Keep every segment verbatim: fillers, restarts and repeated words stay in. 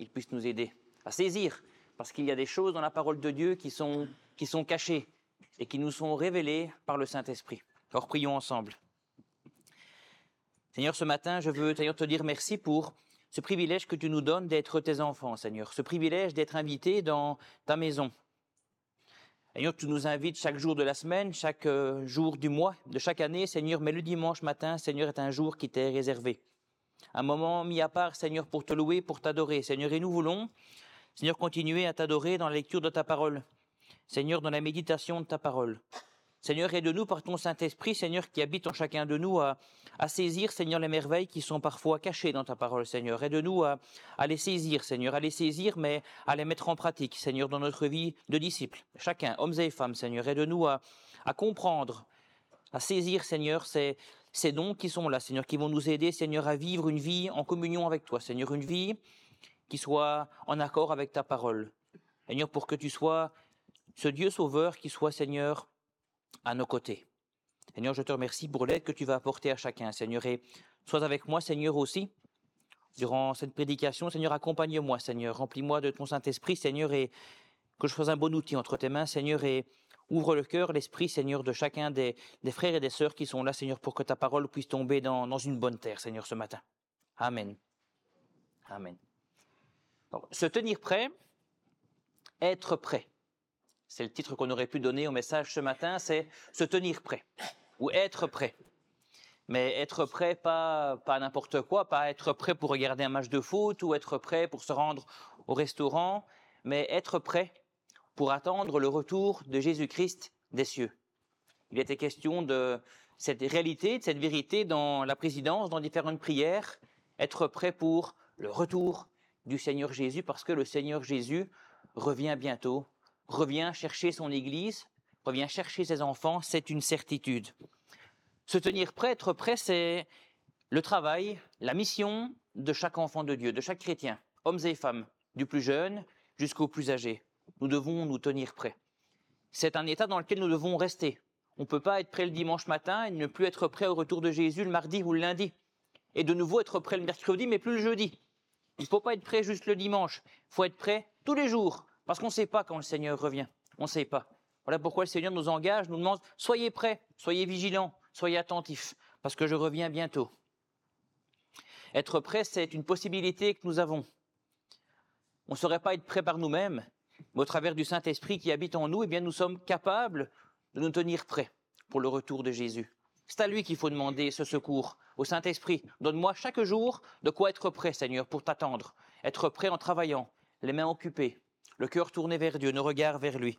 qu'il puisse nous aider à saisir, parce qu'il y a des choses dans la parole de Dieu qui sont, qui sont cachées et qui nous sont révélées par le Saint-Esprit. Alors prions ensemble. Seigneur, ce matin, je veux Seigneur, te dire merci pour ce privilège que tu nous donnes d'être tes enfants, Seigneur, ce privilège d'être invités dans ta maison. Seigneur, tu nous invites chaque jour de la semaine, chaque euh, jour du mois, de chaque année, Seigneur, mais le dimanche matin, Seigneur, est un jour qui t'est réservé. Un moment mis à part, Seigneur, pour te louer, pour t'adorer, Seigneur, et nous voulons, Seigneur, continuer à t'adorer dans la lecture de ta parole, Seigneur, dans la méditation de ta parole. Seigneur, aide-nous par ton Saint-Esprit, Seigneur, qui habite en chacun de nous, à, à saisir, Seigneur, les merveilles qui sont parfois cachées dans ta parole, Seigneur. Aide-nous à, à les saisir, Seigneur, à les saisir, mais à les mettre en pratique, Seigneur, dans notre vie de disciples. Chacun, hommes et femmes, Seigneur, aide-nous à, à comprendre, à saisir, Seigneur, ces, ces dons qui sont là, Seigneur, qui vont nous aider, Seigneur, à vivre une vie en communion avec toi, Seigneur, une vie qui soit en accord avec ta parole. Seigneur, pour que tu sois ce Dieu sauveur qui soit, Seigneur, à nos côtés. Seigneur, je te remercie pour l'aide que tu vas apporter à chacun, Seigneur, et sois avec moi, Seigneur, aussi, durant cette prédication. Seigneur, accompagne-moi, Seigneur, remplis-moi de ton Saint-Esprit, Seigneur, et que je sois un bon outil entre tes mains, Seigneur, et ouvre le cœur, l'esprit, Seigneur, de chacun des, des frères et des sœurs qui sont là, Seigneur, pour que ta parole puisse tomber dans, dans une bonne terre, Seigneur, ce matin. Amen. Amen. Donc, se tenir prêt, être prêt. C'est le titre qu'on aurait pu donner au message ce matin, c'est « se tenir prêt » ou « être prêt ». Mais être prêt, pas, pas n'importe quoi, pas être prêt pour regarder un match de foot ou être prêt pour se rendre au restaurant, mais être prêt pour attendre le retour de Jésus-Christ des cieux. Il était question de cette réalité, de cette vérité dans la présidence, dans différentes prières, être prêt pour le retour du Seigneur Jésus, parce que le Seigneur Jésus revient bientôt, revient chercher son Église, revient chercher ses enfants, c'est une certitude. Se tenir prêt, être prêt, c'est le travail, la mission de chaque enfant de Dieu, de chaque chrétien, hommes et femmes, du plus jeune jusqu'au plus âgé. Nous devons nous tenir prêts. C'est un état dans lequel nous devons rester. On ne peut pas être prêt le dimanche matin et ne plus être prêt au retour de Jésus le mardi ou le lundi. Et de nouveau être prêt le mercredi, mais plus le jeudi. Il ne faut pas être prêt juste le dimanche. Il faut être prêt tous les jours. Parce qu'on ne sait pas quand le Seigneur revient. On ne sait pas. Voilà pourquoi le Seigneur nous engage, nous demande, soyez prêts, soyez vigilants, soyez attentifs, parce que je reviens bientôt. Être prêt, c'est une possibilité que nous avons. On ne saurait pas être prêt par nous-mêmes, mais au travers du Saint-Esprit qui habite en nous, eh bien, nous sommes capables de nous tenir prêts pour le retour de Jésus. C'est à lui qu'il faut demander ce secours, au Saint-Esprit. Donne-moi chaque jour de quoi être prêt, Seigneur, pour t'attendre. Être prêt en travaillant, les mains occupées, le cœur tourné vers Dieu, nos regards vers lui.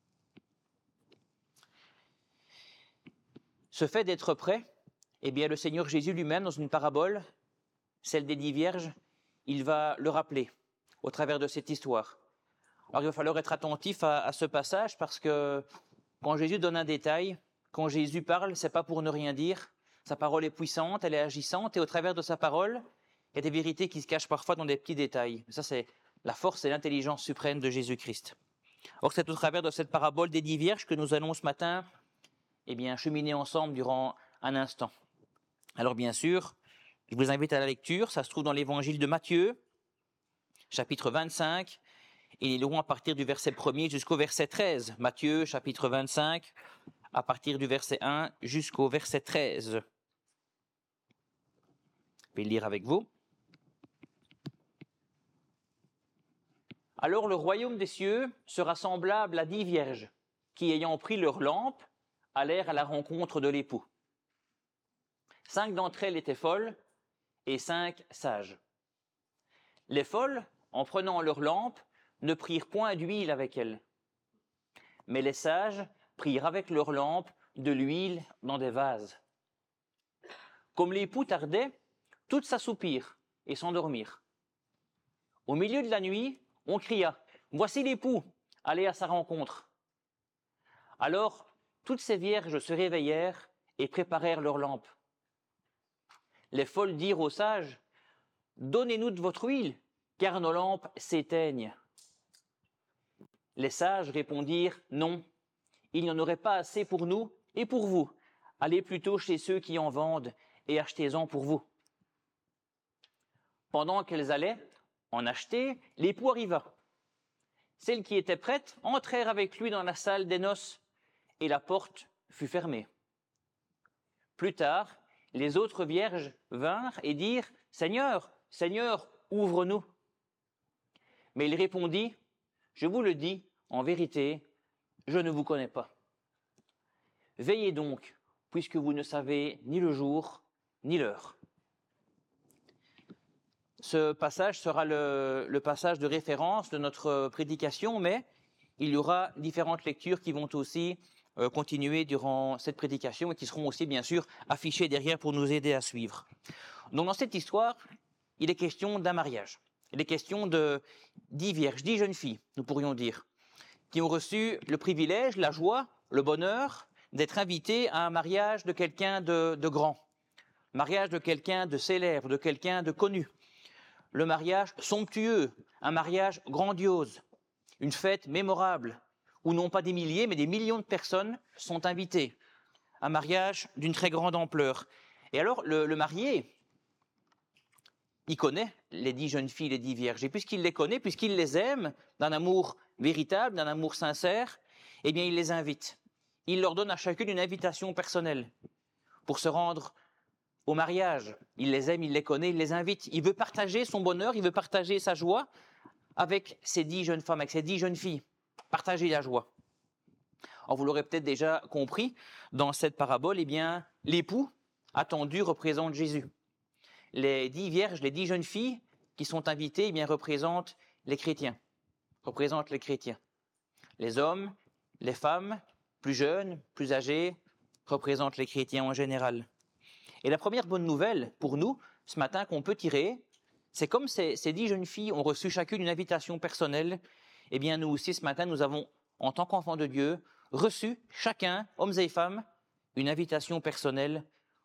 Ce fait d'être prêt, eh bien, le Seigneur Jésus lui-même, dans une parabole, celle des dix vierges, il va le rappeler au travers de cette histoire. Alors, il va falloir être attentif à, à ce passage parce que quand Jésus donne un détail, quand Jésus parle, c'est pas pour ne rien dire. Sa parole est puissante, elle est agissante et au travers de sa parole, il y a des vérités qui se cachent parfois dans des petits détails. Ça, c'est la force et l'intelligence suprême de Jésus-Christ. Or, c'est au travers de cette parabole des dix vierges que nous allons ce matin, eh bien, cheminer ensemble durant un instant. Alors, bien sûr, je vous invite à la lecture. Ça se trouve dans l'évangile de Matthieu, chapitre vingt-cinq, et nous lirons à partir du verset premier jusqu'au verset treize. Matthieu, chapitre vingt-cinq, à partir du verset un jusqu'au verset treize. Je vais le lire avec vous. Alors le royaume des cieux sera semblable à dix vierges qui, ayant pris leur lampe, allèrent à la rencontre de l'époux. Cinq d'entre elles étaient folles et cinq sages. Les folles, en prenant leur lampe, ne prirent point d'huile avec elles. Mais les sages prirent avec leur lampe de l'huile dans des vases. Comme l'époux tardait, toutes s'assoupirent et s'endormirent. Au milieu de la nuit, on cria « Voici l'époux, allez à sa rencontre !» Alors, toutes ces vierges se réveillèrent et préparèrent leurs lampes. Les folles dirent aux sages « Donnez-nous de votre huile, car nos lampes s'éteignent. » Les sages répondirent « Non, il n'y en aurait pas assez pour nous et pour vous. Allez plutôt chez ceux qui en vendent et achetez-en pour vous. » Pendant qu'elles allaient, en acheter, l'époux arriva. Celles qui étaient prêtes entrèrent avec lui dans la salle des noces et la porte fut fermée. Plus tard, les autres vierges vinrent et dirent « Seigneur, Seigneur, ouvre-nous » Mais il répondit « Je vous le dis, en vérité, je ne vous connais pas. Veillez donc, puisque vous ne savez ni le jour ni l'heure. » Ce passage sera le, le passage de référence de notre prédication, mais il y aura différentes lectures qui vont aussi euh, continuer durant cette prédication et qui seront aussi bien sûr affichées derrière pour nous aider à suivre. Donc dans cette histoire, il est question d'un mariage. Il est question de dix vierges, dix jeunes filles, nous pourrions dire, qui ont reçu le privilège, la joie, le bonheur d'être invitées à un mariage de quelqu'un de, de grand, mariage de quelqu'un de célèbre, de quelqu'un de connu. Le mariage somptueux, un mariage grandiose, une fête mémorable, où non pas des milliers, mais des millions de personnes sont invitées. Un mariage d'une très grande ampleur. Et alors, le, le marié, il connaît les dix jeunes filles, les dix vierges. Et puisqu'il les connaît, puisqu'il les aime d'un amour véritable, d'un amour sincère, eh bien, il les invite. Il leur donne à chacune une invitation personnelle pour se rendre au mariage. Il les aime, il les connaît, il les invite. Il veut partager son bonheur, il veut partager sa joie avec ces dix jeunes femmes, avec ces dix jeunes filles. Partager la joie. Alors, vous l'aurez peut-être déjà compris, dans cette parabole, eh bien, l'époux attendu représente Jésus. Les dix vierges, les dix jeunes filles qui sont invitées, eh bien, représentent les chrétiens. Représentent les chrétiens. Les hommes, les femmes, plus jeunes, plus âgés, représentent les chrétiens en général. Et la première bonne nouvelle pour nous, ce matin, qu'on peut tirer, c'est comme ces, ces dix jeunes filles ont reçu chacune une invitation personnelle, eh bien nous aussi ce matin, nous avons, en tant qu'enfants de Dieu, reçu chacun, hommes et femmes, une invitation personnelle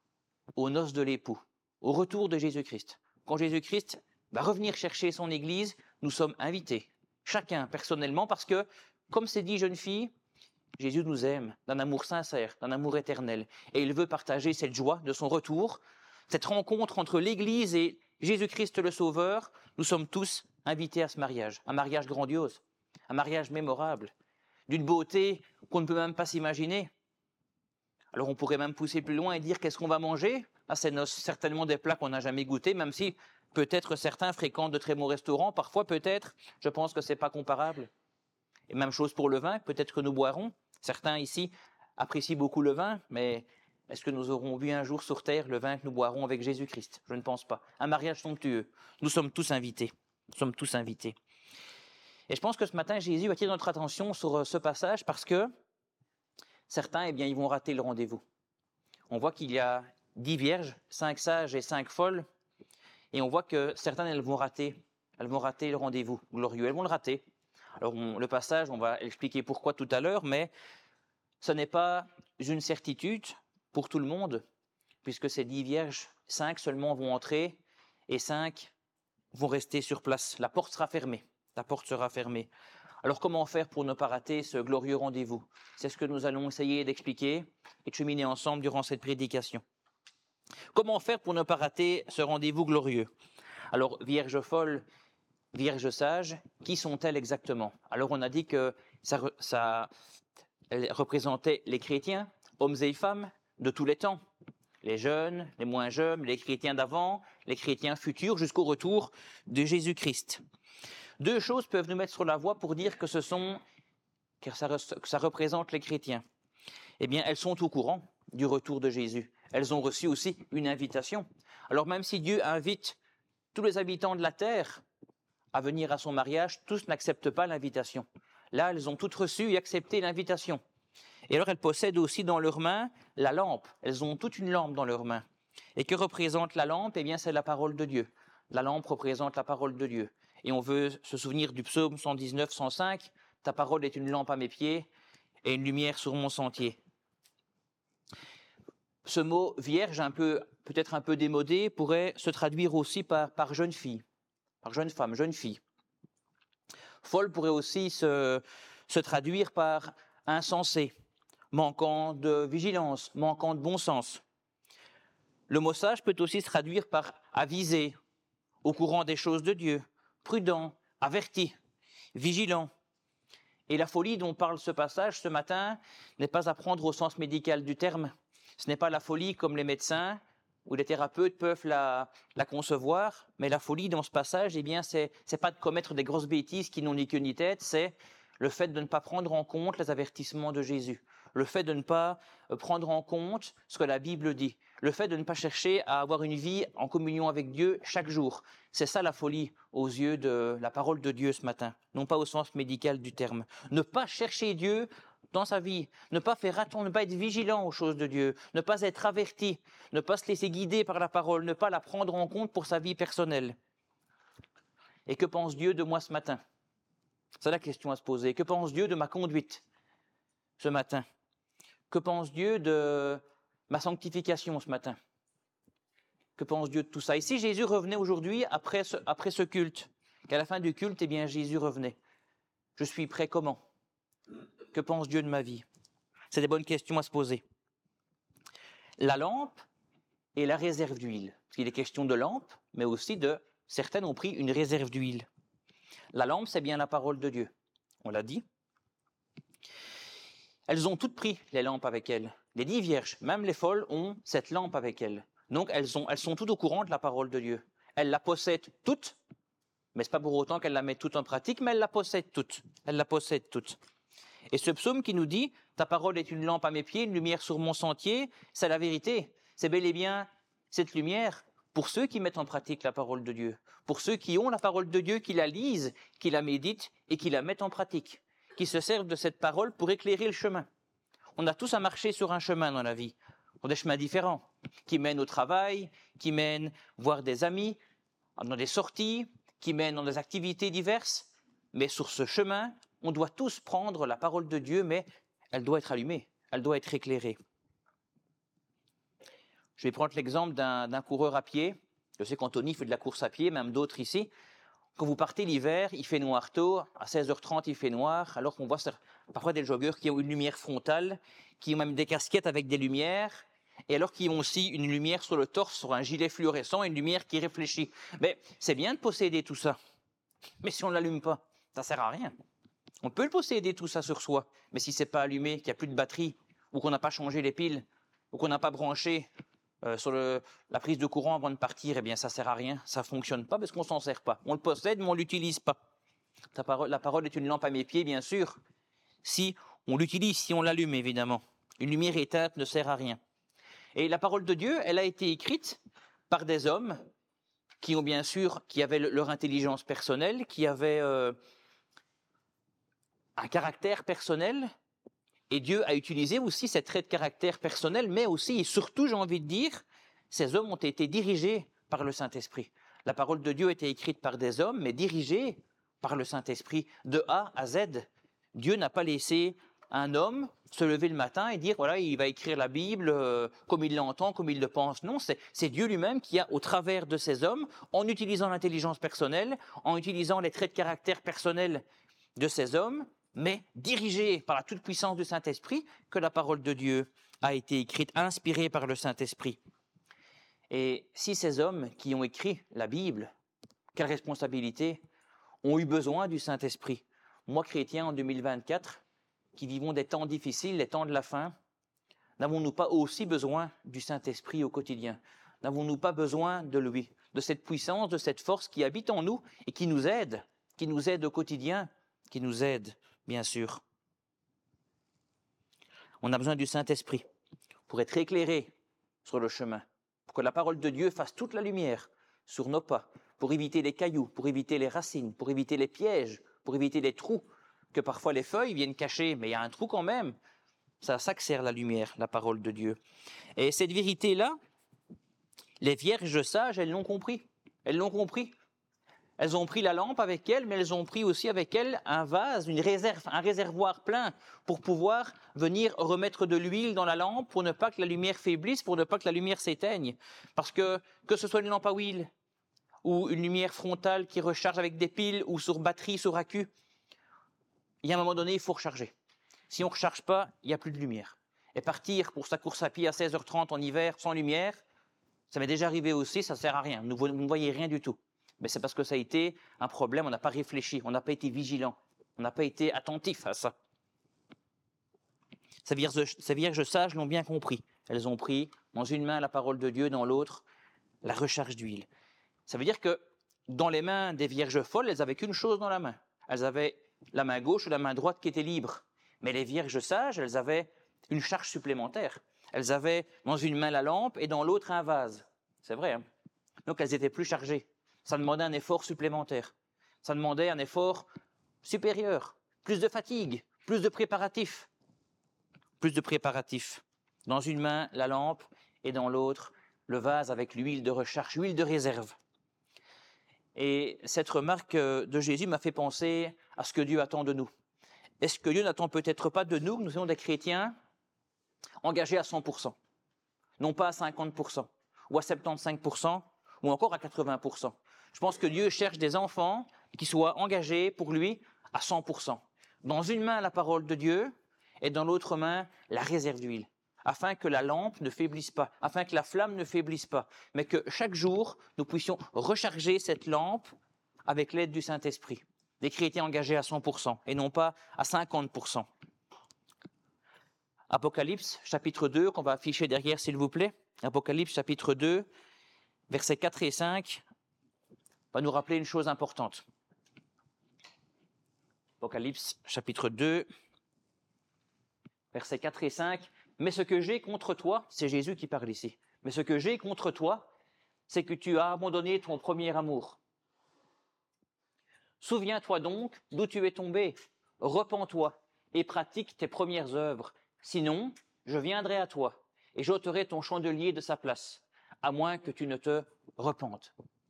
aux noces de l'époux, au retour de Jésus-Christ. Quand Jésus-Christ va revenir chercher son Église, nous sommes invités, chacun personnellement, parce que, comme ces dix jeunes filles, Jésus nous aime d'un amour sincère, d'un amour éternel. Et il veut partager cette joie de son retour, cette rencontre entre l'Église et Jésus-Christ le Sauveur. Nous sommes tous invités à ce mariage, un mariage grandiose, un mariage mémorable, d'une beauté qu'on ne peut même pas s'imaginer. Alors on pourrait même pousser plus loin et dire qu'est-ce qu'on va manger à ces noces, certainement des plats qu'on n'a jamais goûtés, même si peut-être certains fréquentent de très bons restaurants, parfois peut-être, je pense que c'est pas comparable. Et même chose pour le vin, peut-être que nous boirons. Certains ici apprécient beaucoup le vin, mais est-ce que nous aurons bu un jour sur terre le vin que nous boirons avec Jésus-Christ? Je ne pense pas. Un mariage somptueux. Nous sommes tous invités. Nous sommes tous invités. Et je pense que ce matin, Jésus attire notre attention sur ce passage parce que certains, eh bien, ils vont rater le rendez-vous. On voit qu'il y a dix vierges, cinq sages et cinq folles, et on voit que certaines, elles vont rater. Elles vont rater le rendez-vous glorieux. Elles vont le rater. Alors, on, le passage, on va expliquer pourquoi tout à l'heure, mais ce n'est pas une certitude pour tout le monde, puisque ces dix vierges, cinq seulement vont entrer et cinq vont rester sur place. La porte sera fermée. La porte sera fermée. Alors, comment faire pour ne pas rater ce glorieux rendez-vous? C'est ce que nous allons essayer d'expliquer et de cheminer ensemble durant cette prédication. Comment faire pour ne pas rater ce rendez-vous glorieux? Alors, vierge folle, vierges sages, qui sont-elles exactement? Alors on a dit que ça, ça elles représentaient les chrétiens, hommes et femmes de tous les temps, les jeunes, les moins jeunes, les chrétiens d'avant, les chrétiens futurs, jusqu'au retour de Jésus-Christ. Deux choses peuvent nous mettre sur la voie pour dire que ce sont, que ça, que ça représente les chrétiens. Eh bien, elles sont au courant du retour de Jésus. Elles ont reçu aussi une invitation. Alors même si Dieu invite tous les habitants de la terre à venir à son mariage, tous n'acceptent pas l'invitation. Là, elles ont toutes reçu et accepté l'invitation. Et alors, elles possèdent aussi dans leurs mains la lampe. Elles ont toute une lampe dans leurs mains. Et que représente la lampe? Eh bien, c'est la parole de Dieu. La lampe représente la parole de Dieu. Et on veut se souvenir du psaume cent dix-neuf, cent cinq. « Ta parole est une lampe à mes pieds et une lumière sur mon sentier. » Ce mot « vierge », un peu, peut-être un peu démodé, pourrait se traduire aussi par, par « jeune fille ». Par jeune femme, jeune fille. Folle pourrait aussi se, se traduire par insensé, manquant de vigilance, manquant de bon sens. Le mot sage peut aussi se traduire par avisé, au courant des choses de Dieu, prudent, averti, vigilant. Et la folie dont parle ce passage ce matin n'est pas à prendre au sens médical du terme. Ce n'est pas la folie comme les médecins ou les thérapeutes peuvent la, la concevoir, mais la folie dans ce passage, eh bien, c'est, c'est pas de commettre des grosses bêtises qui n'ont ni queue ni tête, c'est le fait de ne pas prendre en compte les avertissements de Jésus, le fait de ne pas prendre en compte ce que la Bible dit, le fait de ne pas chercher à avoir une vie en communion avec Dieu chaque jour. C'est ça la folie aux yeux de la parole de Dieu ce matin, non pas au sens médical du terme. Ne pas chercher Dieu dans sa vie, ne pas faire attention, ne pas être vigilant aux choses de Dieu, ne pas être averti, ne pas se laisser guider par la parole, ne pas la prendre en compte pour sa vie personnelle. Et que pense Dieu de moi ce matin ? C'est la question à se poser. Que pense Dieu de ma conduite ce matin ? Que pense Dieu de ma sanctification ce matin ? Que pense Dieu de tout ça ? Et si Jésus revenait aujourd'hui après ce, après ce culte, qu'à la fin du culte, eh bien Jésus revenait, je suis prêt comment ? Que pense Dieu de ma vie ? C'est des bonnes questions à se poser. La lampe et la réserve d'huile. Parce qu'il est question de lampe, mais aussi de... Certaines ont pris une réserve d'huile. La lampe, c'est bien la parole de Dieu. On l'a dit. Elles ont toutes pris les lampes avec elles. Les dix vierges, même les folles, ont cette lampe avec elles. Donc, elles, ont, elles sont toutes au courant de la parole de Dieu. Elles la possèdent toutes, mais ce n'est pas pour autant qu'elles la mettent toutes en pratique, mais elles la possèdent toutes. Elles la possèdent toutes. Et ce psaume qui nous dit « Ta parole est une lampe à mes pieds, une lumière sur mon sentier », c'est la vérité. C'est bel et bien cette lumière pour ceux qui mettent en pratique la parole de Dieu, pour ceux qui ont la parole de Dieu, qui la lisent, qui la méditent et qui la mettent en pratique, qui se servent de cette parole pour éclairer le chemin. On a tous à marcher sur un chemin dans la vie, sur des chemins différents, qui mènent au travail, qui mènent voir des amis, dans des sorties, qui mènent dans des activités diverses. Mais sur ce chemin, on doit tous prendre la parole de Dieu, mais elle doit être allumée, elle doit être éclairée. Je vais prendre l'exemple d'un, d'un coureur à pied. Je sais qu'Anthony fait de la course à pied, même d'autres ici. Quand vous partez l'hiver, il fait noir tôt, à seize heures trente il fait noir, alors qu'on voit parfois des joggeurs qui ont une lumière frontale, qui ont même des casquettes avec des lumières, et alors qu'ils ont aussi une lumière sur le torse, sur un gilet fluorescent, une lumière qui réfléchit. Mais c'est bien de posséder tout ça, mais si on ne l'allume pas, ça ne sert à rien. On peut le posséder tout ça sur soi, mais si ce n'est pas allumé, qu'il n'y a plus de batterie, ou qu'on n'a pas changé les piles, ou qu'on n'a pas branché euh, sur le, la prise de courant avant de partir, eh bien ça ne sert à rien, ça ne fonctionne pas parce qu'on ne s'en sert pas. On le possède, mais on ne l'utilise pas. La parole, la parole est une lampe à mes pieds, bien sûr, si on l'utilise, si on l'allume, évidemment. Une lumière éteinte ne sert à rien. Et la parole de Dieu, elle a été écrite par des hommes qui ont bien sûr, qui avaient leur intelligence personnelle, qui avaient euh, un caractère personnel, et Dieu a utilisé aussi ces traits de caractère personnel, mais aussi et surtout, j'ai envie de dire, ces hommes ont été dirigés par le Saint-Esprit. La parole de Dieu a été écrite par des hommes, mais dirigée par le Saint-Esprit, de A à Z. Dieu n'a pas laissé un homme se lever le matin et dire, voilà, il va écrire la Bible euh, comme il l'entend, comme il le pense. Non, c'est, c'est Dieu lui-même qui a, au travers de ces hommes, en utilisant l'intelligence personnelle, en utilisant les traits de caractère personnels de ces hommes, mais dirigé par la toute-puissance du Saint-Esprit, que la parole de Dieu a été écrite, inspirée par le Saint-Esprit. Et si ces hommes qui ont écrit la Bible, quelle responsabilité, ont eu besoin du Saint-Esprit. Moi, chrétien, en deux mille vingt-quatre, qui vivons des temps difficiles, les temps de la fin, n'avons-nous pas aussi besoin du Saint-Esprit au quotidien ? N'avons-nous pas besoin de lui, de cette puissance, de cette force qui habite en nous et qui nous aide, qui nous aide au quotidien, qui nous aide, bien sûr. On a besoin du Saint-Esprit pour être éclairé sur le chemin, pour que la parole de Dieu fasse toute la lumière sur nos pas, pour éviter les cailloux, pour éviter les racines, pour éviter les pièges, pour éviter les trous, que parfois les feuilles viennent cacher, mais il y a un trou quand même. C'est à ça que sert la lumière, la parole de Dieu. Et cette vérité-là, les vierges sages, elles l'ont compris. Elles l'ont compris. Elles ont pris la lampe avec elles, mais elles ont pris aussi avec elles un vase, une réserve, un réservoir plein pour pouvoir venir remettre de l'huile dans la lampe pour ne pas que la lumière faiblisse, pour ne pas que la lumière s'éteigne. Parce que, que ce soit une lampe à huile ou une lumière frontale qui recharge avec des piles ou sur batterie, sur accu, il y a un moment donné, il faut recharger. Si on ne recharge pas, il n'y a plus de lumière. Et partir pour sa course à pied à seize heures trente en hiver sans lumière, ça m'est déjà arrivé aussi, ça ne sert à rien. Vous ne voyez rien du tout. Mais c'est parce que ça a été un problème, on n'a pas réfléchi, on n'a pas été vigilant, on n'a pas été attentif à ça. Ces vierges, ces vierges sages l'ont bien compris. Elles ont pris dans une main la parole de Dieu, dans l'autre la recharge d'huile. Ça veut dire que dans les mains des vierges folles, elles n'avaient qu'une chose dans la main. Elles avaient la main gauche ou la main droite qui était libre. Mais les vierges sages, elles avaient une charge supplémentaire. Elles avaient dans une main la lampe et dans l'autre un vase. C'est vrai, hein? Donc elles étaient plus chargées. Ça demandait un effort supplémentaire. Ça demandait un effort supérieur. Plus de fatigue, plus de préparatifs. Plus de préparatifs. Dans une main, la lampe et dans l'autre, le vase avec l'huile de recharge, l'huile de réserve. Et cette remarque de Jésus m'a fait penser à ce que Dieu attend de nous. Est-ce que Dieu n'attend peut-être pas de nous que nous soyons des chrétiens engagés à cent pour cent, non pas à cinquante pour cent, ou à soixante-quinze pour cent, ou encore à quatre-vingts pour cent. Je pense que Dieu cherche des enfants qui soient engagés pour lui à cent pour cent. Dans une main, la parole de Dieu, et dans l'autre main, la réserve d'huile, afin que la lampe ne faiblisse pas, afin que la flamme ne faiblisse pas, mais que chaque jour, nous puissions recharger cette lampe avec l'aide du Saint-Esprit. Des chrétiens engagés à cent pour cent, et non pas à cinquante pour cent. Apocalypse, chapitre deux, qu'on va afficher derrière, s'il vous plaît. Apocalypse, chapitre deux, versets quatre et cinq, va nous rappeler une chose importante. Apocalypse, chapitre deux, versets quatre et cinq. Mais ce que j'ai contre toi, c'est Jésus qui parle ici. Mais ce que j'ai contre toi, c'est que tu as abandonné ton premier amour. Souviens-toi donc d'où tu es tombé. Repens-toi et pratique tes premières œuvres. Sinon, je viendrai à toi et j'ôterai ton chandelier de sa place, à moins que tu ne te repentes.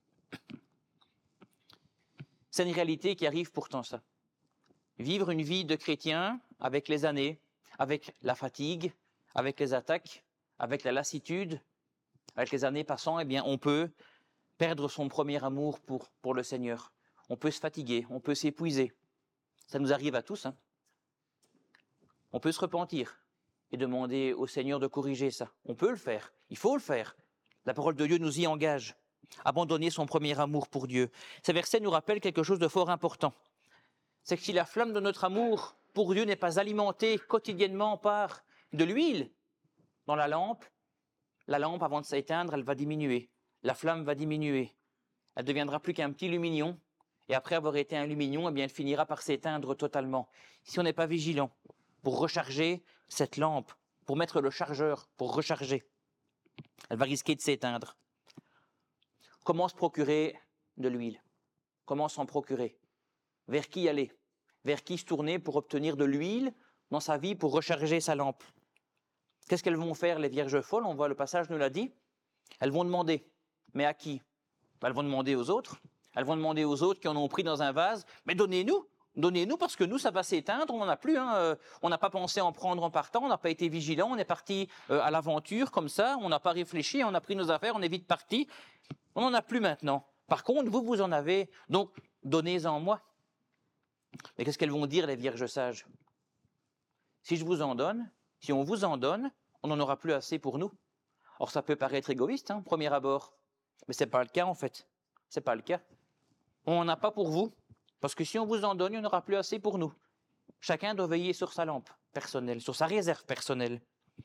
C'est une réalité qui arrive pourtant, ça. Vivre une vie de chrétien avec les années, avec la fatigue, avec les attaques, avec la lassitude, avec les années passant, eh bien, on peut perdre son premier amour pour, pour le Seigneur. On peut se fatiguer, on peut s'épuiser. Ça nous arrive à tous, hein. On peut se repentir et demander au Seigneur de corriger ça. On peut le faire, il faut le faire. La parole de Dieu nous y engage. Abandonner son premier amour pour Dieu. Ces versets nous rappellent quelque chose de fort important. C'est que si la flamme de notre amour pour Dieu n'est pas alimentée quotidiennement par de l'huile dans la lampe, la lampe, avant de s'éteindre, elle va diminuer. La flamme va diminuer. Elle deviendra plus qu'un petit lumignon. Et après avoir été un lumignon, eh bien, elle finira par s'éteindre totalement. Si on n'est pas vigilant pour recharger cette lampe, pour mettre le chargeur, pour recharger, elle va risquer de s'éteindre. Comment se procurer de l'huile? Comment s'en procurer? Vers qui aller? Vers qui se tourner pour obtenir de l'huile dans sa vie, pour recharger sa lampe? Qu'est-ce qu'elles vont faire, les vierges folles? On voit, le passage nous l'a dit. Elles vont demander. Mais à qui? Elles vont demander aux autres. Elles vont demander aux autres qui en ont pris dans un vase. Mais donnez-nous, donnez-nous parce que nous, ça va s'éteindre. On n'en a plus. Hein. Euh, on n'a pas pensé en prendre en partant. On n'a pas été vigilant. On est parti euh, à l'aventure comme ça. On n'a pas réfléchi. On a pris nos affaires. On est vite parti. On n'en a plus maintenant. Par contre, vous, vous en avez. Donc, donnez-en moi. Mais qu'est-ce qu'elles vont dire, les vierges sages? Si je vous en donne, si on vous en donne, on n'en aura plus assez pour nous. Or, ça peut paraître égoïste, hein, premier abord. Mais ce n'est pas le cas, en fait. Ce n'est pas le cas. On n'en a pas pour vous. Parce que si on vous en donne, il n'y en aura plus assez pour nous. Chacun doit veiller sur sa lampe personnelle, sur sa réserve personnelle.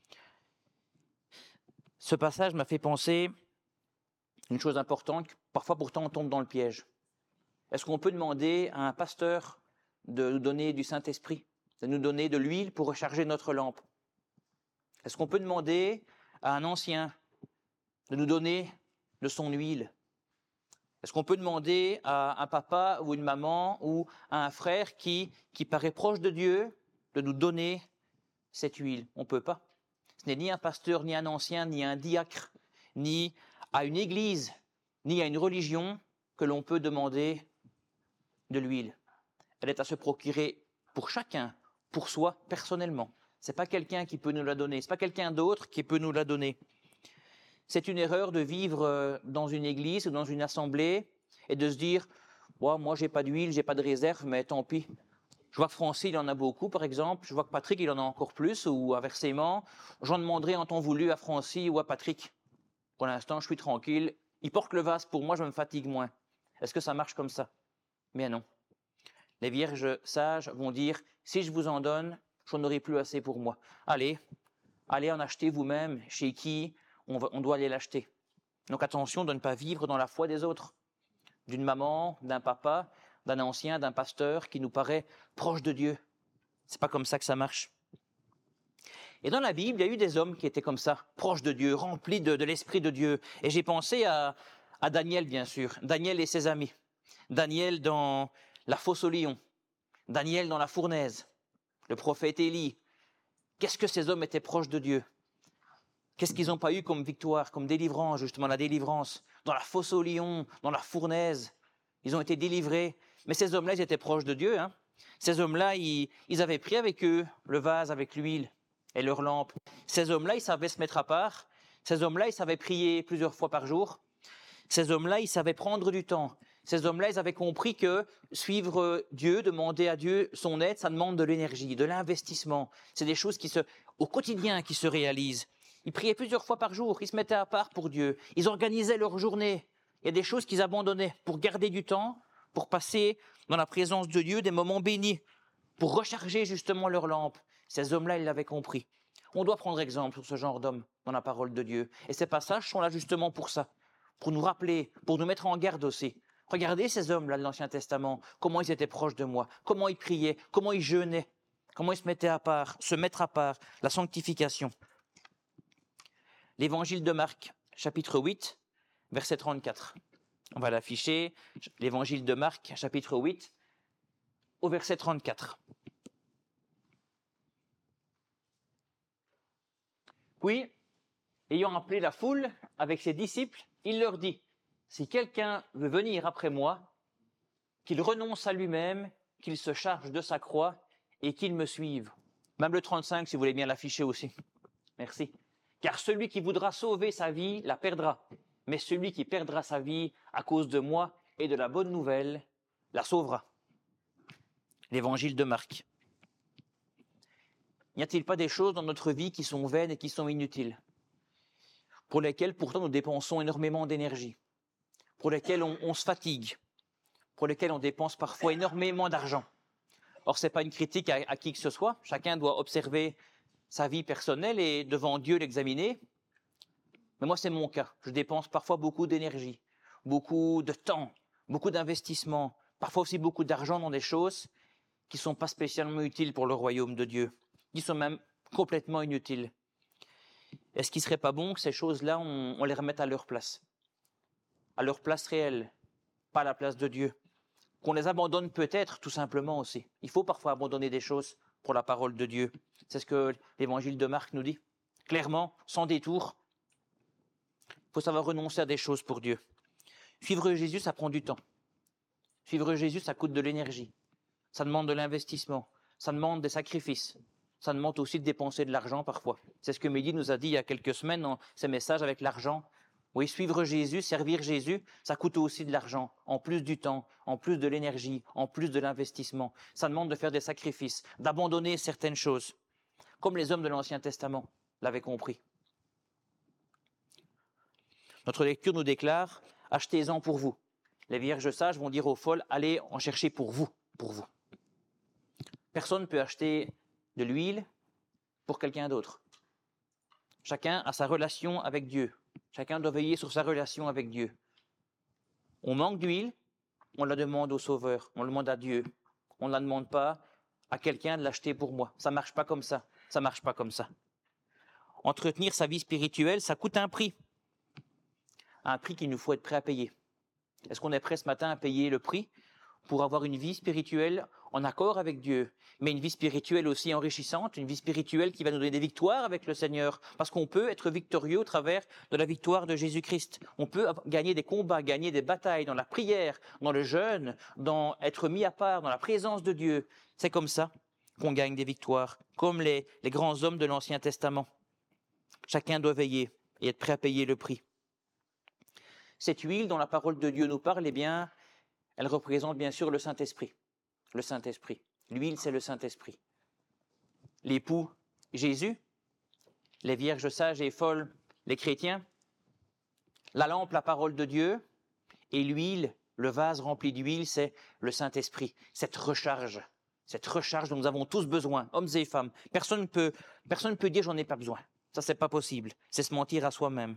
Ce passage m'a fait penser une chose importante. Parfois, pourtant, on tombe dans le piège. Est-ce qu'on peut demander à un pasteur de nous donner du Saint-Esprit, de nous donner de l'huile pour recharger notre lampe? Est-ce qu'on peut demander à un ancien de nous donner de son huile? Est-ce qu'on peut demander à un papa ou une maman ou à un frère qui, qui paraît proche de Dieu de nous donner cette huile? On ne peut pas. Ce n'est ni un pasteur, ni un ancien, ni un diacre, ni à une église, ni à une religion que l'on peut demander de l'huile. Elle est à se procurer pour chacun, pour soi, personnellement. Ce n'est pas quelqu'un qui peut nous la donner, ce n'est pas quelqu'un d'autre qui peut nous la donner. C'est une erreur de vivre dans une église ou dans une assemblée et de se dire oh, « moi, je n'ai pas d'huile, je n'ai pas de réserve, mais tant pis. » Je vois que Francis, il en a beaucoup, par exemple. Je vois que Patrick, il en a encore plus, ou inversement. J'en demanderai en temps voulu à Francis ou à Patrick. Pour l'instant, je suis tranquille. Il porte le vase pour moi, je me fatigue moins. Est-ce que ça marche comme ça? Bien non. Les vierges sages vont dire, si je vous en donne, je n'en aurai plus assez pour moi. Allez, allez en acheter vous-même, chez qui on, va, on doit aller l'acheter. Donc attention de ne pas vivre dans la foi des autres, d'une maman, d'un papa, d'un ancien, d'un pasteur qui nous paraît proche de Dieu. C'est pas comme ça que ça marche. Et dans la Bible, il y a eu des hommes qui étaient comme ça, proches de Dieu, remplis de, de l'Esprit de Dieu. Et j'ai pensé à, à Daniel, bien sûr, Daniel et ses amis. Daniel dans la fosse au lion, Daniel dans la fournaise, le prophète Élie. Qu'est-ce que ces hommes étaient proches de Dieu? Qu'est-ce qu'ils n'ont pas eu comme victoire, comme délivrance, justement, la délivrance? Dans la fosse au lion, dans la fournaise, ils ont été délivrés. Mais ces hommes-là, ils étaient proches de Dieu. Hein. Ces hommes-là, ils, ils avaient pris avec eux le vase avec l'huile et leur lampe. Ces hommes-là, ils savaient se mettre à part. Ces hommes-là, ils savaient prier plusieurs fois par jour. Ces hommes-là, ils savaient prendre du temps. Ces hommes-là, ils avaient compris que suivre Dieu, demander à Dieu son aide, ça demande de l'énergie, de l'investissement. C'est des choses qui se, au quotidien qui se réalisent. Ils priaient plusieurs fois par jour, ils se mettaient à part pour Dieu. Ils organisaient leur journée. Il y a des choses qu'ils abandonnaient pour garder du temps, pour passer dans la présence de Dieu des moments bénis, pour recharger justement leur lampe. Ces hommes-là, ils l'avaient compris. On doit prendre exemple sur ce genre d'hommes dans la parole de Dieu. Et ces passages sont là justement pour ça, pour nous rappeler, pour nous mettre en garde aussi. Regardez ces hommes-là de l'Ancien Testament, comment ils étaient proches de moi, comment ils priaient, comment ils jeûnaient, comment ils se mettaient à part, se mettre à part, la sanctification. L'évangile de Marc, chapitre huit, verset trente-quatre. On va l'afficher, l'évangile de Marc, chapitre huit, au verset trente-quatre. Puis, ayant appelé la foule avec ses disciples, il leur dit, si quelqu'un veut venir après moi, qu'il renonce à lui-même, qu'il se charge de sa croix et qu'il me suive. Même le trente-cinq, si vous voulez bien l'afficher aussi. Merci. Car celui qui voudra sauver sa vie la perdra, mais celui qui perdra sa vie à cause de moi et de la bonne nouvelle la sauvera. L'évangile de Marc. N'y a-t-il pas des choses dans notre vie qui sont vaines et qui sont inutiles, pour lesquelles pourtant nous dépensons énormément d'énergie, pour lesquelles on, on se fatigue, pour lesquelles on dépense parfois énormément d'argent? Or, ce n'est pas une critique à, à qui que ce soit. Chacun doit observer sa vie personnelle et devant Dieu l'examiner. Mais moi, c'est mon cas. Je dépense parfois beaucoup d'énergie, beaucoup de temps, beaucoup d'investissement, parfois aussi beaucoup d'argent dans des choses qui ne sont pas spécialement utiles pour le royaume de Dieu, qui sont même complètement inutiles. Est-ce qu'il ne serait pas bon que ces choses-là, on, on les remette à leur place, à leur place réelle, pas à la place de Dieu? Qu'on les abandonne peut-être tout simplement aussi. Il faut parfois abandonner des choses pour la parole de Dieu. C'est ce que l'évangile de Marc nous dit. Clairement, sans détour, il faut savoir renoncer à des choses pour Dieu. Suivre Jésus, ça prend du temps. Suivre Jésus, ça coûte de l'énergie. Ça demande de l'investissement. Ça demande des sacrifices. Ça demande aussi de dépenser de l'argent parfois. C'est ce que Mehdi nous a dit il y a quelques semaines dans ses messages avec l'argent. Oui, suivre Jésus, servir Jésus, ça coûte aussi de l'argent, en plus du temps, en plus de l'énergie, en plus de l'investissement. Ça demande de faire des sacrifices, d'abandonner certaines choses, comme les hommes de l'Ancien Testament l'avaient compris. Notre lecture nous déclare « Achetez-en pour vous ». Les vierges sages vont dire aux folles « Allez en chercher pour vous, pour vous ». Personne ne peut acheter de l'huile pour quelqu'un d'autre. Chacun a sa relation avec Dieu. Chacun doit veiller sur sa relation avec Dieu. On manque d'huile, on la demande au Sauveur, on le demande à Dieu. On ne la demande pas à quelqu'un de l'acheter pour moi. Ça ne marche pas comme ça. Ça ne marche pas comme ça. Entretenir sa vie spirituelle, ça coûte un prix. Un prix qu'il nous faut être prêt à payer. Est-ce qu'on est prêt ce matin à payer le prix pour avoir une vie spirituelle en accord avec Dieu, mais une vie spirituelle aussi enrichissante, une vie spirituelle qui va nous donner des victoires avec le Seigneur, parce qu'on peut être victorieux au travers de la victoire de Jésus-Christ. On peut gagner des combats, gagner des batailles dans la prière, dans le jeûne, dans être mis à part, dans la présence de Dieu. C'est comme ça qu'on gagne des victoires, comme les, les grands hommes de l'Ancien Testament. Chacun doit veiller et être prêt à payer le prix. Cette huile dont la parole de Dieu nous parle, eh bien, elle représente bien sûr le Saint-Esprit. Le Saint-Esprit. L'huile, c'est le Saint-Esprit. L'époux, Jésus. Les vierges sages et folles, les chrétiens. La lampe, la parole de Dieu. Et l'huile, Le vase rempli d'huile, c'est le Saint-Esprit, cette recharge, cette recharge dont nous avons tous besoin, hommes et femmes. Personne ne peut, personne ne peut dire « j'en ai pas besoin ». Ça, c'est pas possible. C'est se mentir à soi-même.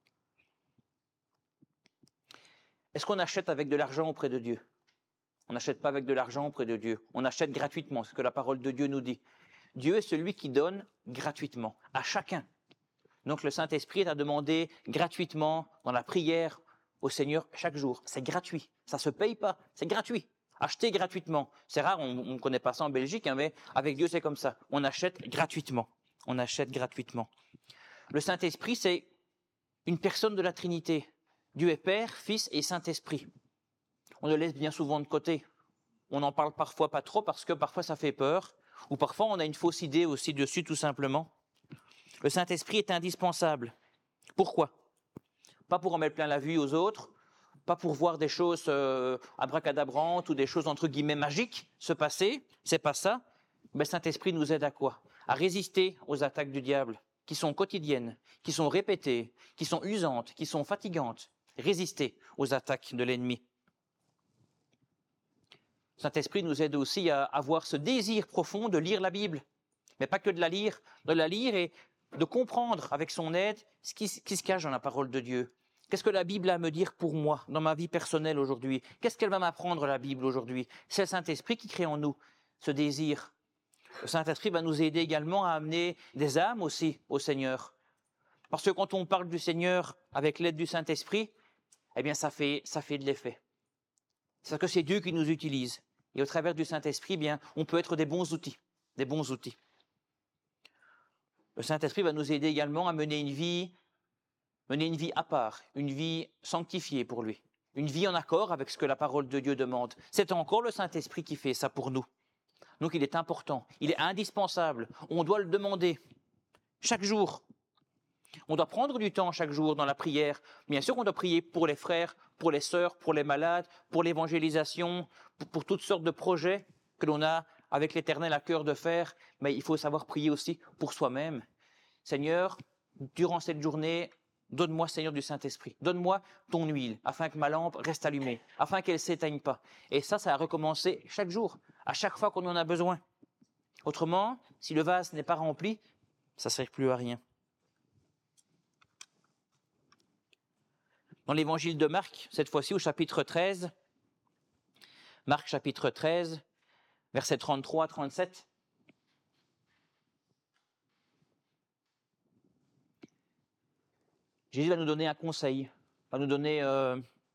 Est-ce qu'on achète avec de l'argent auprès de Dieu? On n'achète pas avec de l'argent auprès de Dieu. On achète gratuitement, c'est ce que la parole de Dieu nous dit. Dieu est celui qui donne gratuitement à chacun. Donc le Saint-Esprit est à demander gratuitement dans la prière au Seigneur chaque jour. C'est gratuit, ça ne se paye pas, c'est gratuit. Acheter gratuitement. C'est rare, on ne connaît pas ça en Belgique, hein, mais avec Dieu c'est comme ça. On achète gratuitement. On achète gratuitement. Le Saint-Esprit, c'est une personne de la Trinité. Dieu est Père, Fils et Saint-Esprit. On le laisse bien souvent de côté. On n'en parle parfois pas trop parce que parfois ça fait peur, ou parfois on a une fausse idée aussi dessus tout simplement. Le Saint-Esprit est indispensable. Pourquoi? Pas pour en mettre plein la vue aux autres, pas pour voir des choses euh, abracadabrantes ou des choses entre guillemets magiques se passer, c'est pas ça. Mais le Saint-Esprit nous aide à quoi? À résister aux attaques du diable, qui sont quotidiennes, qui sont répétées, qui sont usantes, qui sont fatigantes. Résister aux attaques de l'ennemi. Le Saint-Esprit nous aide aussi à avoir ce désir profond de lire la Bible. Mais pas que de la lire, de la lire et de comprendre avec son aide ce qui, qui se cache dans la parole de Dieu. Qu'est-ce que la Bible a à me dire pour moi, dans ma vie personnelle aujourd'hui? Qu'est-ce qu'elle va m'apprendre, la Bible, aujourd'hui? C'est le Saint-Esprit qui crée en nous ce désir. Le Saint-Esprit va nous aider également à amener des âmes aussi au Seigneur. Parce que quand on parle du Seigneur avec l'aide du Saint-Esprit, eh bien ça fait, ça fait de l'effet. C'est que c'est Dieu qui nous utilise. Et au travers du Saint-Esprit, eh bien, on peut être des bons outils, des bons outils. Le Saint-Esprit va nous aider également à mener une vie, mener une vie à part, une vie sanctifiée pour lui, une vie en accord avec ce que la parole de Dieu demande. C'est encore le Saint-Esprit qui fait ça pour nous. Donc il est important, il est indispensable, on doit le demander chaque jour. On doit prendre du temps chaque jour dans la prière. Bien sûr, on doit prier pour les frères, pour les sœurs, pour les malades, pour l'évangélisation, pour, pour toutes sortes de projets que l'on a avec l'Éternel à cœur de faire. Mais il faut savoir prier aussi pour soi-même. Seigneur, durant cette journée, donne-moi, Seigneur, du Saint-Esprit. Donne-moi ton huile, afin que ma lampe reste allumée, afin qu'elle ne s'éteigne pas. Et ça, ça a recommencé chaque jour, à chaque fois qu'on en a besoin. Autrement, si le vase n'est pas rempli, ça ne sert plus à rien. Dans l'évangile de Marc, cette fois-ci au chapitre treize, Marc chapitre treize, versets trente-trois à trente-sept. Jésus va nous donner un conseil, va nous donner euh,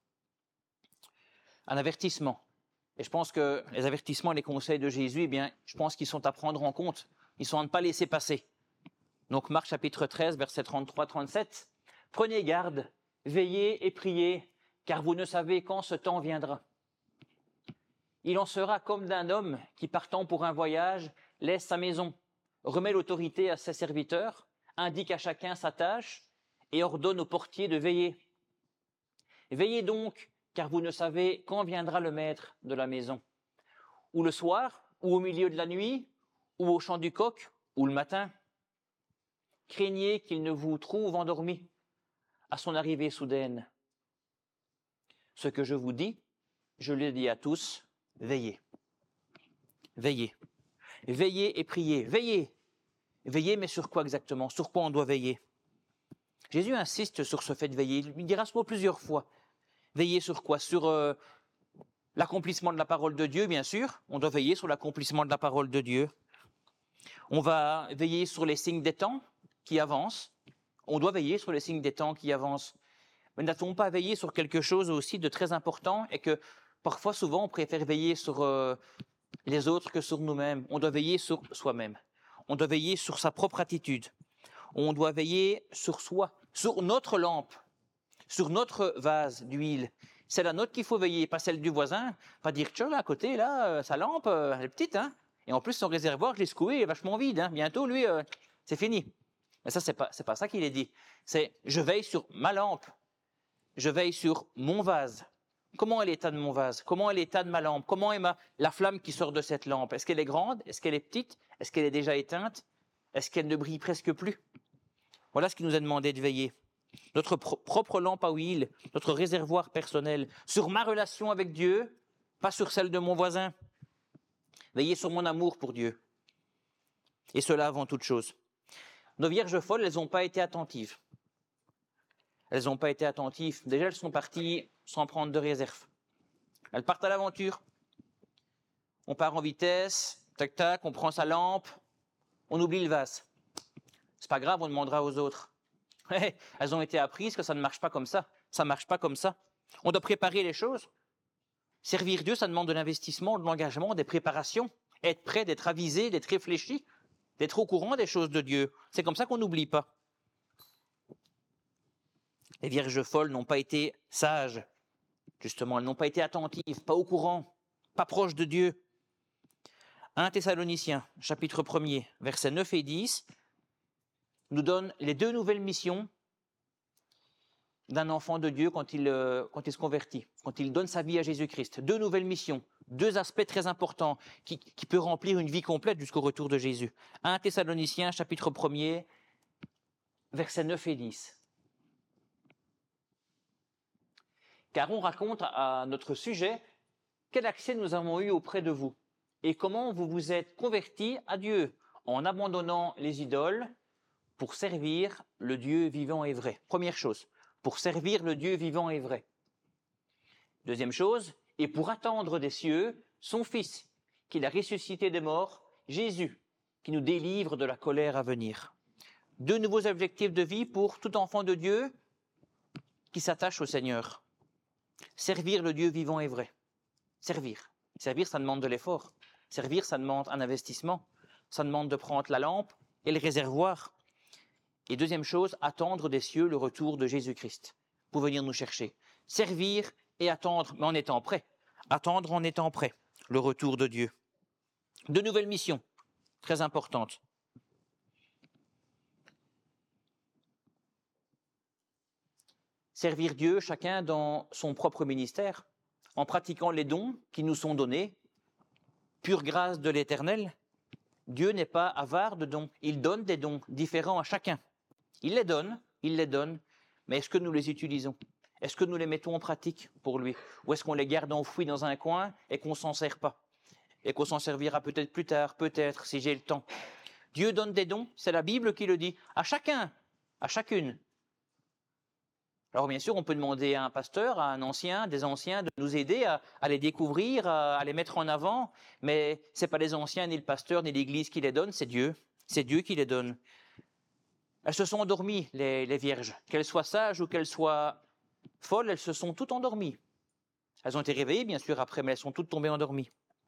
un avertissement. Et je pense que les avertissements et les conseils de Jésus, eh bien, je pense qu'ils sont à prendre en compte. Ils sont à ne pas laisser passer. Donc Marc chapitre treize, versets trente-trois à trente-sept. Prenez garde. Veillez et priez, car vous ne savez quand ce temps viendra. Il en sera comme d'un homme qui, partant pour un voyage, laisse sa maison, remet l'autorité à ses serviteurs, indique à chacun sa tâche et ordonne au portier de veiller. Veillez donc, car vous ne savez quand viendra le maître de la maison. Ou le soir, ou au milieu de la nuit, ou au chant du coq, ou le matin. Craignez qu'il ne vous trouve endormis à son arrivée soudaine. Ce que je vous dis, je le dis à tous, veillez. Veillez. Veillez et priez. Veillez. Veillez, mais sur quoi exactement? Sur quoi on doit veiller? Jésus insiste sur ce fait de veiller. Il dira ce mot plusieurs fois. Veiller sur quoi? Sur euh, l'accomplissement de la parole de Dieu, bien sûr. On doit veiller sur l'accomplissement de la parole de Dieu. On va veiller sur les signes des temps qui avancent. On doit veiller sur les signes des temps qui avancent. Mais n'a-t-on pas veillé sur quelque chose aussi de très important et que parfois, souvent, on préfère veiller sur euh, les autres que sur nous-mêmes. On doit veiller sur soi-même. On doit veiller sur sa propre attitude. On doit veiller sur soi, sur notre lampe, sur notre vase d'huile. C'est la nôtre qu'il faut veiller, pas celle du voisin. Pas dire, tiens, là, à côté, là, euh, sa lampe, euh, elle est petite, hein. Et en plus, son réservoir, je l'ai secoué, il est vachement vide, hein. Bientôt, lui, euh, c'est fini. Mais ça, c'est pas, c'est pas ça qu'il est dit. C'est, je veille sur ma lampe. Je veille sur mon vase. Comment est l'état de mon vase? Comment est l'état de ma lampe? Comment est ma, la flamme qui sort de cette lampe? Est-ce qu'elle est grande? Est-ce qu'elle est petite? Est-ce qu'elle est déjà éteinte? Est-ce qu'elle ne brille presque plus? Voilà ce qui nous a demandé de veiller. notre pro- propre lampe à huile, notre réservoir personnel, sur ma relation avec Dieu, pas sur celle de mon voisin. Veillez sur mon amour pour Dieu. Et cela avant toute chose. Nos vierges folles, elles n'ont pas été attentives. Elles n'ont pas été attentives. Déjà, elles sont parties sans prendre de réserve. Elles partent à l'aventure. On part en vitesse, tac tac, on prend sa lampe, on oublie le vase. C'est pas grave, on demandera aux autres. Elles ont été apprises que ça ne marche pas comme ça. Ça ne marche pas comme ça. On doit préparer les choses. Servir Dieu, ça demande de l'investissement, de l'engagement, des préparations. Être prêt, d'être avisé, d'être réfléchi, d'être au courant des choses de Dieu. C'est comme ça qu'on n'oublie pas. Les vierges folles n'ont pas été sages. Justement, elles n'ont pas été attentives, pas au courant, pas proches de Dieu. premier Thessaloniciens, chapitre premier, versets neuf et dix, nous donne les deux nouvelles missions d'un enfant de Dieu quand il, euh, quand il se convertit, quand il donne sa vie à Jésus-Christ. Deux nouvelles missions, deux aspects très importants qui, qui peuvent remplir une vie complète jusqu'au retour de Jésus. premier Thessaloniciens, chapitre premier, versets neuf et dix. Car on raconte à notre sujet quel accès nous avons eu auprès de vous et comment vous vous êtes convertis à Dieu en abandonnant les idoles pour servir le Dieu vivant et vrai. Première chose, pour servir le Dieu vivant et vrai. Deuxième chose, et pour attendre des cieux son Fils, qu'il a ressuscité des morts, Jésus, qui nous délivre de la colère à venir. Deux nouveaux objectifs de vie pour tout enfant de Dieu qui s'attache au Seigneur. Servir le Dieu vivant et vrai. Servir. Servir, ça demande de l'effort. Servir, ça demande un investissement. Ça demande de prendre la lampe et le réservoir. Et deuxième chose, attendre des cieux le retour de Jésus-Christ pour venir nous chercher. Servir et attendre, mais en étant prêt. Attendre en étant prêt, le retour de Dieu. Deux nouvelles missions, très importantes. Servir Dieu, chacun dans son propre ministère, en pratiquant les dons qui nous sont donnés, pure grâce de l'Éternel. Dieu n'est pas avare de dons, il donne des dons différents à chacun. Il les donne, il les donne, mais est-ce que nous les utilisons? Est-ce que nous les mettons en pratique pour lui? Ou est-ce qu'on les garde enfouis dans un coin et qu'on ne s'en sert pas? Et qu'on s'en servira peut-être plus tard, peut-être, si j'ai le temps. Dieu donne des dons, c'est la Bible qui le dit, à chacun, à chacune. Alors bien sûr, on peut demander à un pasteur, à un ancien, des anciens, de nous aider à, à les découvrir, à, à les mettre en avant, mais ce n'est pas les anciens, ni le pasteur, ni l'Église qui les donnent, c'est Dieu. C'est Dieu qui les donne. Elles se sont endormies, les, les vierges. Qu'elles soient sages ou qu'elles soient folles, elles se sont toutes endormies. Elles ont été réveillées, bien sûr, après, mais elles sont toutes tombées endormies.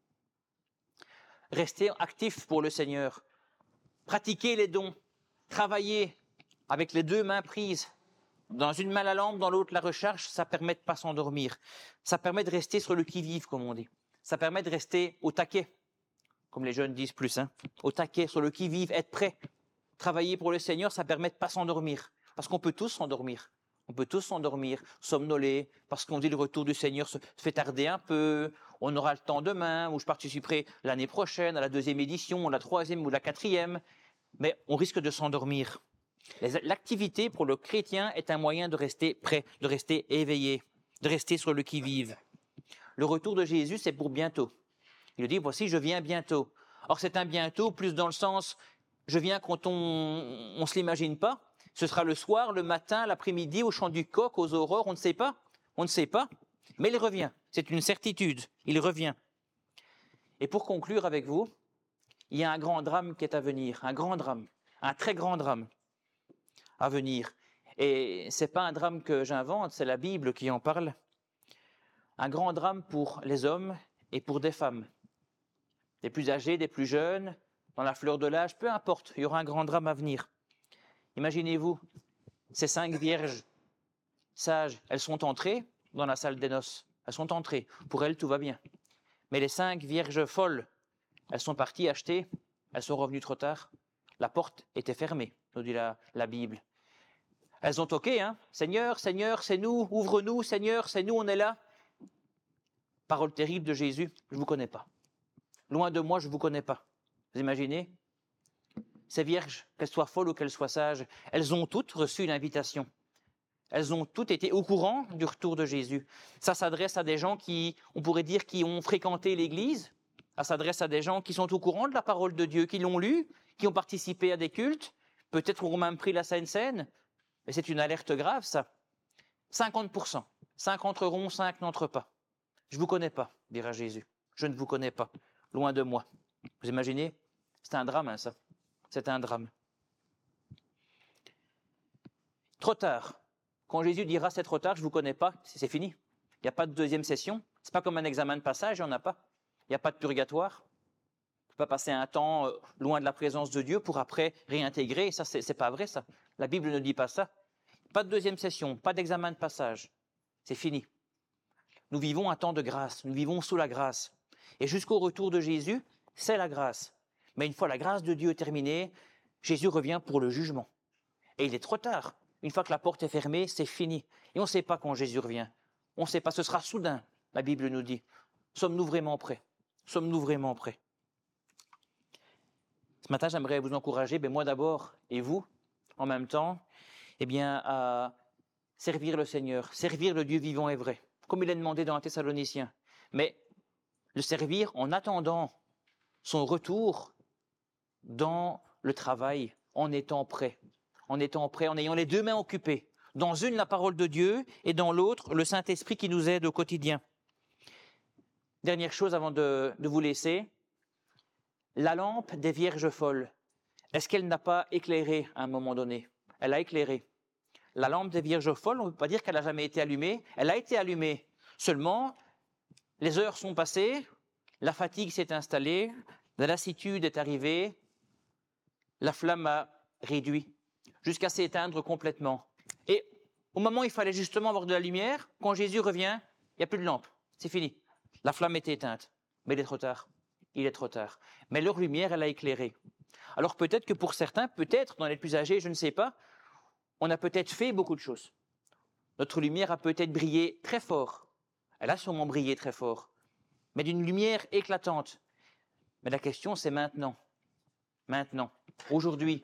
Restez actifs pour le Seigneur. Pratiquez les dons. Travaillez avec les deux mains prises. Dans une main la lampe, dans l'autre la recharge, ça permet de ne pas s'endormir. Ça permet de rester sur le qui-vive, comme on dit. Ça permet de rester au taquet, comme les jeunes disent plus, hein. Au taquet, sur le qui-vive, être prêt. Travailler pour le Seigneur, ça permet de ne pas s'endormir. Parce qu'on peut tous s'endormir. On peut tous s'endormir, somnoler, parce qu'on dit le retour du Seigneur se fait tarder un peu, on aura le temps demain, ou je participerai l'année prochaine à la deuxième édition, ou la troisième ou la quatrième, mais on risque de s'endormir. L'activité pour le chrétien est un moyen de rester prêt, de rester éveillé, de rester sur le qui-vive. Le retour de Jésus, c'est pour bientôt. Il dit, voici, je viens bientôt. Or, c'est un bientôt, plus dans le sens, je viens quand on ne se l'imagine pas. Ce sera le soir, le matin, l'après-midi, au chant du coq, aux aurores, on ne sait pas. On ne sait pas, mais il revient. C'est une certitude, il revient. Et pour conclure avec vous, il y a un grand drame qui est à venir, un grand drame, un très grand drame à venir. Et ce n'est pas un drame que j'invente, c'est la Bible qui en parle. Un grand drame pour les hommes et pour des femmes. Des plus âgés, des plus jeunes, dans la fleur de l'âge, peu importe, il y aura un grand drame à venir. Imaginez-vous, ces cinq vierges sages, elles sont entrées dans la salle des noces. Elles sont entrées. Pour elles, tout va bien. Mais les cinq vierges folles, elles sont parties acheter, elles sont revenues trop tard. La porte était fermée, nous dit la, la Bible. Elles ont toqué, hein. Seigneur, Seigneur, c'est nous, ouvre-nous, Seigneur, c'est nous, on est là. Parole terrible de Jésus, je ne vous connais pas. Loin de moi, je ne vous connais pas. Vous imaginez? Ces vierges, qu'elles soient folles ou qu'elles soient sages, elles ont toutes reçu une invitation. elles ont toutes été au courant du retour de Jésus. Ça s'adresse à des gens qui, on pourrait dire, qui ont fréquenté l'Église. Ça s'adresse à des gens qui sont au courant de la parole de Dieu, qui l'ont lu, qui ont participé à des cultes, peut-être ont même pris la Sainte Seine. Mais c'est une alerte grave, ça. cinquante pour cent. cinq entreront, cinq n'entrent pas. Je ne vous connais pas, dira Jésus. Je ne vous connais pas. Loin de moi. Vous imaginez? C'est un drame, hein, ça. C'est un drame. Trop tard. Quand Jésus dira c'est trop tard, je ne vous connais pas, c'est fini. Il n'y a pas de deuxième session. Ce n'est pas comme un examen de passage, il n'y en a pas. Il n'y a pas de purgatoire. On ne peut pas passer un temps loin de la présence de Dieu pour après réintégrer. Ça, ce n'est pas vrai, ça. La Bible ne dit pas ça. Pas de deuxième session, pas d'examen de passage. C'est fini. Nous vivons un temps de grâce. Nous vivons sous la grâce. Et jusqu'au retour de Jésus, c'est la grâce. Mais une fois la grâce de Dieu terminée, Jésus revient pour le jugement. Et il est trop tard. Une fois que la porte est fermée, c'est fini. Et on ne sait pas quand Jésus revient. On ne sait pas, ce sera soudain, la Bible nous dit. Sommes-nous vraiment prêts? Sommes-nous vraiment prêts? Ce matin, j'aimerais vous encourager, ben moi d'abord, et vous, en même temps, eh bien, à servir le Seigneur, servir le Dieu vivant et vrai, comme il est demandé dans un Thessaloniciens. Mais le servir en attendant son retour dans le travail, en étant prêt. En étant prêt, en ayant les deux mains occupées. Dans une, la parole de Dieu, et dans l'autre, le Saint-Esprit qui nous aide au quotidien. Dernière chose avant de, de vous laisser. La lampe des vierges folles, est-ce qu'elle n'a pas éclairé à un moment donné? Elle a éclairé. La lampe des vierges folles, on ne peut pas dire qu'elle n'a jamais été allumée. Elle a été allumée. Seulement, les heures sont passées, la fatigue s'est installée, la lassitude est arrivée, la flamme a réduit jusqu'à s'éteindre complètement. Et au moment où il fallait justement avoir de la lumière, quand Jésus revient, il n'y a plus de lampe. C'est fini. La flamme est éteinte. Mais il est trop tard. Il est trop tard. Mais leur lumière, elle a éclairé. Alors peut-être que pour certains, peut-être dans les plus âgés, je ne sais pas, on a peut-être fait beaucoup de choses. Notre lumière a peut-être brillé très fort. Elle a sûrement brillé très fort. Mais d'une lumière éclatante. Mais la question, c'est maintenant. Maintenant. Aujourd'hui.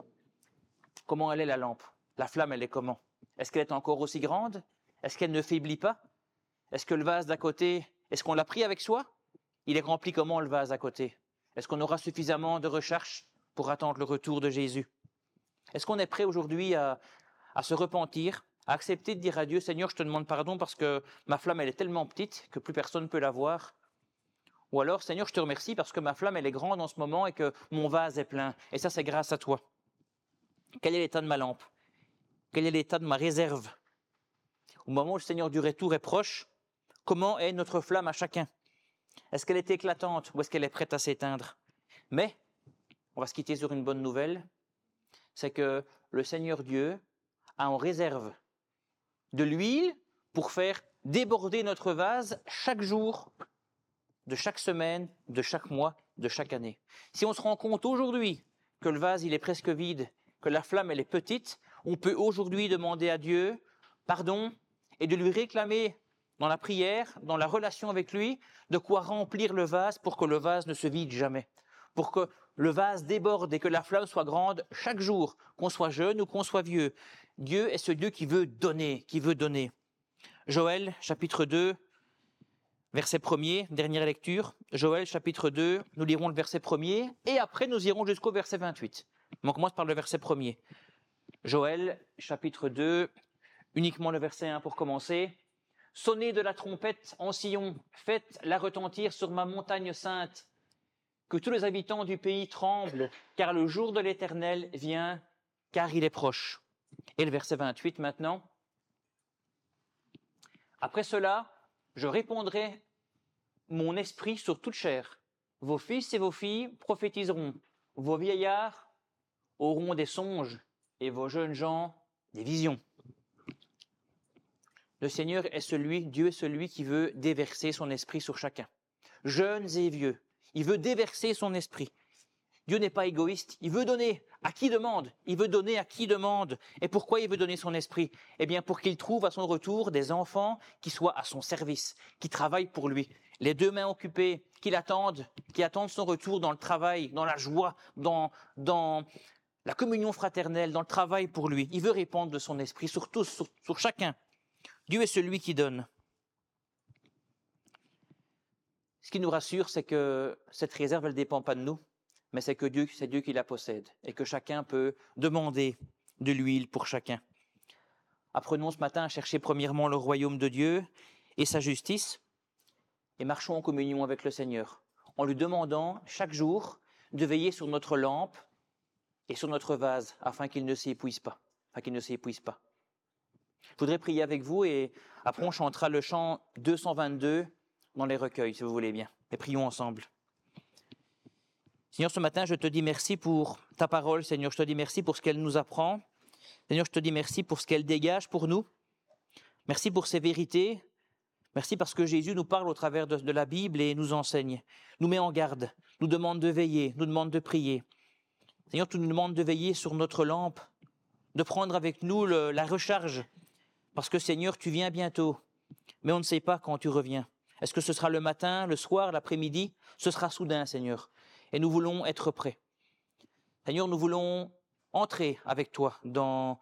Comment elle est la lampe? La flamme, elle est comment? Est-ce qu'elle est encore aussi grande? Est-ce qu'elle ne faiblit pas? Est-ce que le vase d'à côté, est-ce qu'on l'a pris avec soi? Il est rempli comment le vase à côté? Est-ce qu'on aura suffisamment de recherche pour attendre le retour de Jésus? Est-ce qu'on est prêt aujourd'hui à, à se repentir, à accepter de dire à Dieu, Seigneur, je te demande pardon parce que ma flamme, elle est tellement petite que plus personne ne peut la voir? Ou alors, Seigneur, je te remercie parce que ma flamme, elle est grande en ce moment et que mon vase est plein. Et ça, c'est grâce à toi. Quel est l'état de ma lampe? Quel est l'état de ma réserve? Au moment où le Seigneur du retour est proche, comment est notre flamme à chacun? Est-ce qu'elle est éclatante ou est-ce qu'elle est prête à s'éteindre? Mais, on va se quitter sur une bonne nouvelle, c'est que le Seigneur Dieu a en réserve de l'huile pour faire déborder notre vase chaque jour, de chaque semaine, de chaque mois, de chaque année. Si on se rend compte aujourd'hui que le vase il est presque vide, que la flamme elle est petite, on peut aujourd'hui demander à Dieu pardon et de lui réclamer dans la prière, dans la relation avec lui, de quoi remplir le vase pour que le vase ne se vide jamais, pour que le vase déborde et que la flamme soit grande chaque jour, qu'on soit jeune ou qu'on soit vieux. Dieu est ce Dieu qui veut donner, qui veut donner. Joël, chapitre deux, verset premier, dernière lecture. Joël, chapitre deux, nous lirons le verset premier et après nous irons jusqu'au verset vingt-huit. On commence par le verset premier. Joël, chapitre deux, uniquement le verset un pour commencer. « Sonnez de la trompette en Sion, faites-la retentir sur ma montagne sainte. Que tous les habitants du pays tremblent, car le jour de l'Éternel vient, car il est proche. » Et le verset vingt-huit maintenant. « Après cela, je répondrai mon esprit sur toute chair. Vos fils et vos filles prophétiseront, vos vieillards auront des songes, et vos jeunes gens des visions. » Le Seigneur est celui, Dieu est celui qui veut déverser son esprit sur chacun. Jeunes et vieux, il veut déverser son esprit. Dieu n'est pas égoïste, il veut donner à qui demande, il veut donner à qui demande. Et pourquoi il veut donner son esprit? Eh bien pour qu'il trouve à son retour des enfants qui soient à son service, qui travaillent pour lui, les deux mains occupées, qui l'attendent, qui attendent son retour dans le travail, dans la joie, dans, dans la communion fraternelle, dans le travail pour lui. Il veut répandre de son esprit sur tous, sur, sur chacun. Dieu est celui qui donne. Ce qui nous rassure, c'est que cette réserve, elle ne dépend pas de nous, mais c'est que Dieu, c'est Dieu qui la possède et que chacun peut demander de l'huile pour chacun. Apprenons ce matin à chercher premièrement le royaume de Dieu et sa justice et marchons en communion avec le Seigneur en lui demandant chaque jour de veiller sur notre lampe et sur notre vase afin qu'il ne s'épuise pas, afin qu'il ne s'épuise pas. Je voudrais prier avec vous et après on chantera le chant deux cent vingt-deux dans les recueils, si vous voulez bien. Et prions ensemble. Seigneur, ce matin, je te dis merci pour ta parole, Seigneur. Je te dis merci pour ce qu'elle nous apprend. Seigneur, je te dis merci pour ce qu'elle dégage pour nous. Merci pour ces vérités. Merci parce que Jésus nous parle au travers de, de la Bible et nous enseigne, nous met en garde, nous demande de veiller, nous demande de prier. Seigneur, tu nous demandes de veiller sur notre lampe, de prendre avec nous le, la recharge, parce que Seigneur, tu viens bientôt, mais on ne sait pas quand tu reviens. Est-ce que ce sera le matin, le soir, l'après-midi? Ce sera soudain, Seigneur, et nous voulons être prêts. Seigneur, nous voulons entrer avec toi dans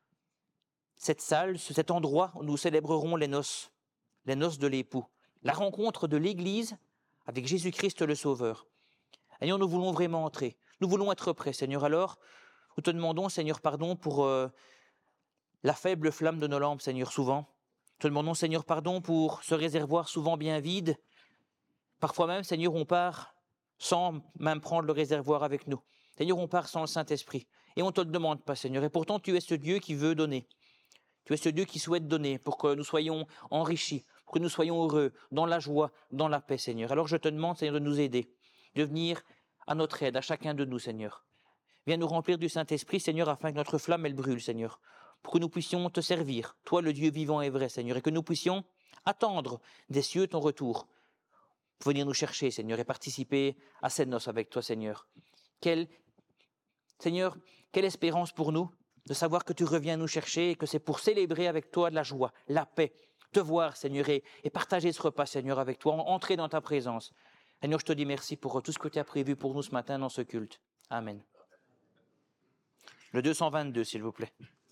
cette salle, cet endroit où nous célébrerons les noces, les noces de l'époux, la rencontre de l'Église avec Jésus-Christ le Sauveur. Seigneur, nous voulons vraiment entrer. Nous voulons être prêts, Seigneur. Alors, nous te demandons, Seigneur, pardon pour euh, la faible flamme de nos lampes, Seigneur, souvent. Nous te demandons, Seigneur, pardon pour ce réservoir souvent bien vide. Parfois même, Seigneur, on part sans même prendre le réservoir avec nous. Seigneur, on part sans le Saint-Esprit. Et on ne te le demande pas, Seigneur. Et pourtant, tu es ce Dieu qui veut donner. Tu es ce Dieu qui souhaite donner pour que nous soyons enrichis, pour que nous soyons heureux, dans la joie, dans la paix, Seigneur. Alors je te demande, Seigneur, de nous aider, de venir à notre aide, à chacun de nous, Seigneur. Viens nous remplir du Saint-Esprit, Seigneur, afin que notre flamme, elle brûle, Seigneur, pour que nous puissions te servir, toi, le Dieu vivant et vrai, Seigneur, et que nous puissions attendre des cieux ton retour, pour venir nous chercher, Seigneur, et participer à ces noces avec toi, Seigneur. Quelle, Seigneur, quelle espérance pour nous de savoir que tu reviens nous chercher et que c'est pour célébrer avec toi de la joie, la paix, te voir, Seigneur, et, et partager ce repas, Seigneur, avec toi, entrer dans ta présence. Seigneur, je te dis merci pour tout ce que tu as prévu pour nous ce matin dans ce culte. Amen. Le deux cent vingt-deux, s'il vous plaît.